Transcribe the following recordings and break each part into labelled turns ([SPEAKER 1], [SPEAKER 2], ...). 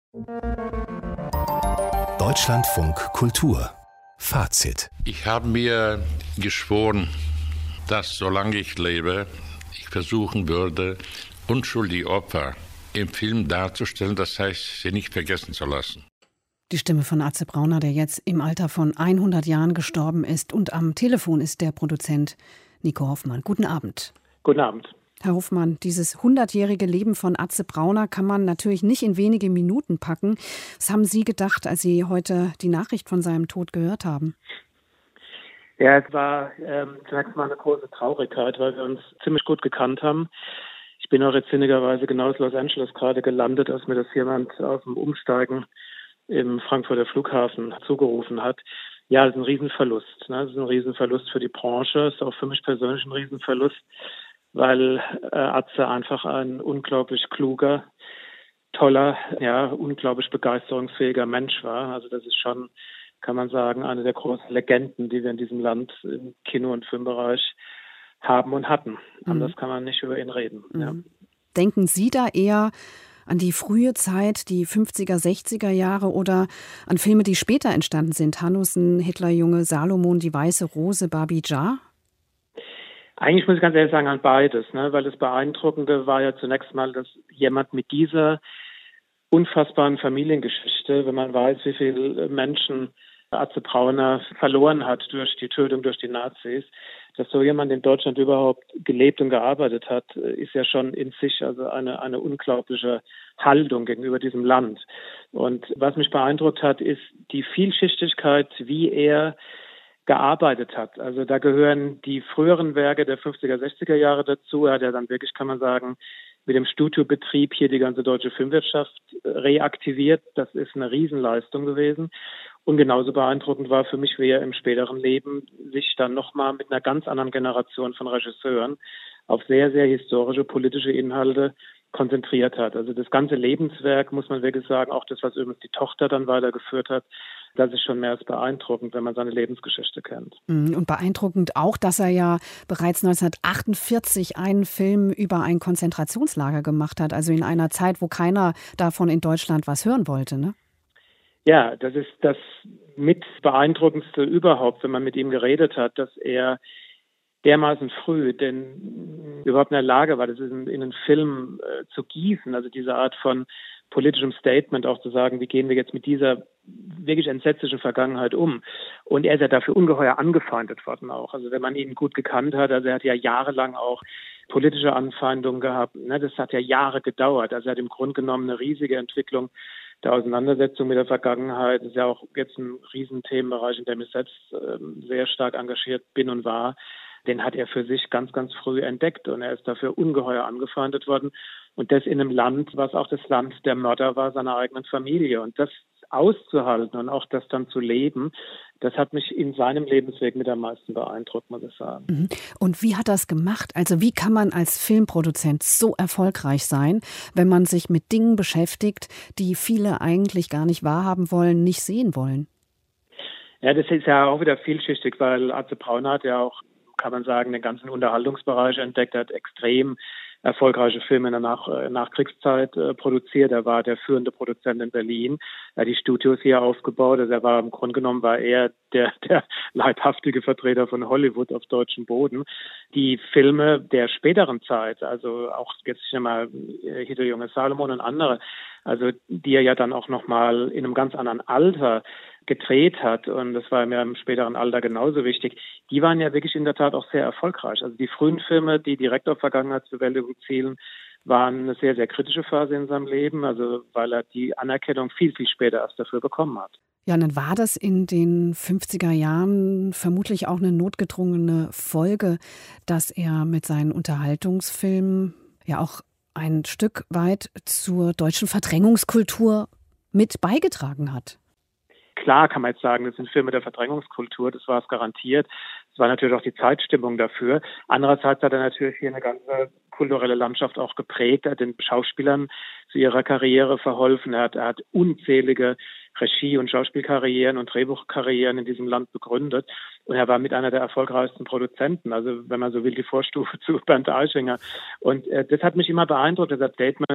[SPEAKER 1] Deutschlandfunk Kultur Fazit.
[SPEAKER 2] Ich habe mir geschworen, dass solange ich lebe, ich versuchen würde, unschuldige Opfer im Film darzustellen, das heißt, sie nicht vergessen zu lassen.
[SPEAKER 3] Die Stimme von Atze Brauner, der jetzt im Alter von 100 Jahren gestorben ist. Und am Telefon ist der Produzent Nico Hoffmann. Guten Abend.
[SPEAKER 4] Guten Abend.
[SPEAKER 3] Herr Hoffmann, dieses 100-jährige Leben von Atze Brauner kann man natürlich nicht in wenige Minuten packen. Was haben Sie gedacht, als Sie heute die Nachricht von seinem Tod gehört haben?
[SPEAKER 4] Ja, es war zunächst mal eine große Traurigkeit, weil wir uns ziemlich gut gekannt haben. Ich bin auch jetzt sinnigerweise genau aus Los Angeles gerade gelandet, als mir das jemand auf dem Umsteigen im Frankfurter Flughafen zugerufen hat. Ja, das ist ein Riesenverlust. Ne? Das ist ein Riesenverlust für die Branche. Das ist auch für mich persönlich ein Riesenverlust, weil Atze einfach ein unglaublich kluger, toller, ja, unglaublich begeisterungsfähiger Mensch war. Also das ist schon, kann man sagen, eine der großen Legenden, die wir in diesem Land im Kino- und Filmbereich haben und hatten. Anders kann man nicht über ihn reden.
[SPEAKER 3] Mhm.
[SPEAKER 4] Ja.
[SPEAKER 3] Denken Sie da eher an die frühe Zeit, die 50er, 60er Jahre oder an Filme, die später entstanden sind? Hanussen, Hitlerjunge, Salomon, Die Weiße Rose, Babi Jar?
[SPEAKER 4] Eigentlich muss ich ganz ehrlich sagen, an beides, ne? Weil das Beeindruckende war ja zunächst mal, dass jemand mit dieser unfassbaren Familiengeschichte, wenn man weiß, wie viele Menschen Atze Brauner verloren hat durch die Tötung durch die Nazis, dass so jemand in Deutschland überhaupt gelebt und gearbeitet hat, ist ja schon in sich also eine unglaubliche Haltung gegenüber diesem Land. Und was mich beeindruckt hat, ist die Vielschichtigkeit, wie er gearbeitet hat. Also da gehören die früheren Werke der 50er, 60er Jahre dazu. Er hat ja dann wirklich, kann man sagen, mit dem Studiobetrieb hier die ganze deutsche Filmwirtschaft reaktiviert. Das ist eine Riesenleistung gewesen. Und genauso beeindruckend war für mich, wie er im späteren Leben sich dann nochmal mit einer ganz anderen Generation von Regisseuren auf sehr, sehr historische politische Inhalte konzentriert hat. Also das ganze Lebenswerk, muss man wirklich sagen, auch das, was übrigens die Tochter dann weitergeführt hat, das ist schon mehr als beeindruckend, wenn man seine Lebensgeschichte kennt.
[SPEAKER 3] Und beeindruckend auch, dass er ja bereits 1948 einen Film über ein Konzentrationslager gemacht hat, also in einer Zeit, wo keiner davon in Deutschland was hören wollte, ne?
[SPEAKER 4] Ja, das ist das mit beeindruckendste überhaupt, wenn man mit ihm geredet hat, dass er dermaßen früh denn überhaupt in der Lage war, das in einen Film zu gießen, also diese Art von politischem Statement auch zu sagen, wie gehen wir jetzt mit dieser wirklich entsetzlichen Vergangenheit um. Und er ist ja dafür ungeheuer angefeindet worden auch. Also wenn man ihn gut gekannt hat, also er hat ja jahrelang auch politische Anfeindungen gehabt. Ne? Das hat ja Jahre gedauert. Also er hat im Grunde genommen eine riesige Entwicklung der Auseinandersetzung mit der Vergangenheit. Das ist ja auch jetzt ein Riesenthemenbereich, in dem ich selbst sehr stark engagiert bin und war. Den hat er für sich ganz, ganz früh entdeckt und er ist dafür ungeheuer angefeindet worden. Und das in einem Land, was auch das Land der Mörder war, seiner eigenen Familie. Und das auszuhalten und auch das dann zu leben, das hat mich in seinem Lebensweg mit am meisten beeindruckt, muss ich sagen.
[SPEAKER 3] Und wie hat er das gemacht? Also wie kann man als Filmproduzent so erfolgreich sein, wenn man sich mit Dingen beschäftigt, die viele eigentlich gar nicht wahrhaben wollen, nicht sehen wollen?
[SPEAKER 4] Ja, das ist ja auch wieder vielschichtig, weil Atze Brauner hat ja auch, kann man sagen, den ganzen Unterhaltungsbereich entdeckt, hat extrem erfolgreiche Filme in der Nachkriegszeit produziert. Er war der führende Produzent in Berlin. Er hat die Studios hier aufgebaut. Also er war im Grunde genommen war er der leibhaftige Vertreter von Hollywood auf deutschem Boden. Die Filme der späteren Zeit, also auch jetzt mal Hitlerjunge, Salomon und andere, also die er ja dann auch nochmal in einem ganz anderen Alter gedreht hat, und das war mir im späteren Alter genauso wichtig, die waren ja wirklich in der Tat auch sehr erfolgreich. Also die frühen Filme, die direkt auf Vergangenheitsbewältigung zielen, waren eine sehr, sehr kritische Phase in seinem Leben, also weil er die Anerkennung viel, viel später erst dafür bekommen hat.
[SPEAKER 3] Ja, und dann war das in den 50er Jahren vermutlich auch eine notgedrungene Folge, dass er mit seinen Unterhaltungsfilmen ja auch ein Stück weit zur deutschen Verdrängungskultur mit beigetragen hat.
[SPEAKER 4] Klar kann man jetzt sagen, das sind Filme der Verdrängungskultur, das war es garantiert. Es war natürlich auch die Zeitstimmung dafür. Andererseits hat er natürlich hier eine ganze kulturelle Landschaft auch geprägt. Er hat den Schauspielern zu ihrer Karriere verholfen. Er hat unzählige Regie- und Schauspielkarrieren und Drehbuchkarrieren in diesem Land begründet. Und er war mit einer der erfolgreichsten Produzenten, also wenn man so will, die Vorstufe zu Bernd Eichinger. Und das hat mich immer beeindruckt, das Statement,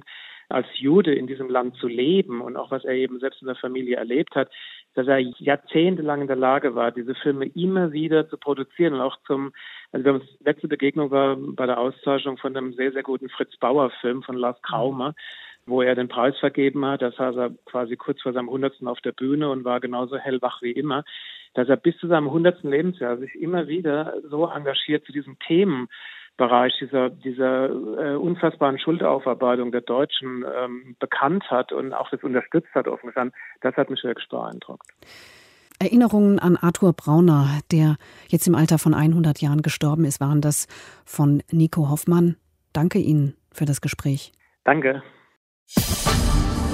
[SPEAKER 4] als Jude in diesem Land zu leben und auch was er eben selbst in der Familie erlebt hat, dass er jahrzehntelang in der Lage war, diese Filme immer wieder zu produzieren und auch letzte Begegnung war bei der Auszeichnung von einem sehr, sehr guten Fritz Bauer-Film von Lars Kraumer, wo er den Preis vergeben hat. Da saß er quasi kurz vor seinem 100. auf der Bühne und war genauso hellwach wie immer, dass er bis zu seinem 100. Lebensjahr sich immer wieder so engagiert zu diesem Themenbereich dieser unfassbaren Schuldaufarbeitung der Deutschen bekannt hat und auch das unterstützt hat offensichtlich. Das hat mich wirklich beeindruckt.
[SPEAKER 3] Erinnerungen an Arthur Brauner, der jetzt im Alter von 100 Jahren gestorben ist, waren das von Nico Hoffmann. Danke Ihnen für das Gespräch.
[SPEAKER 4] Danke.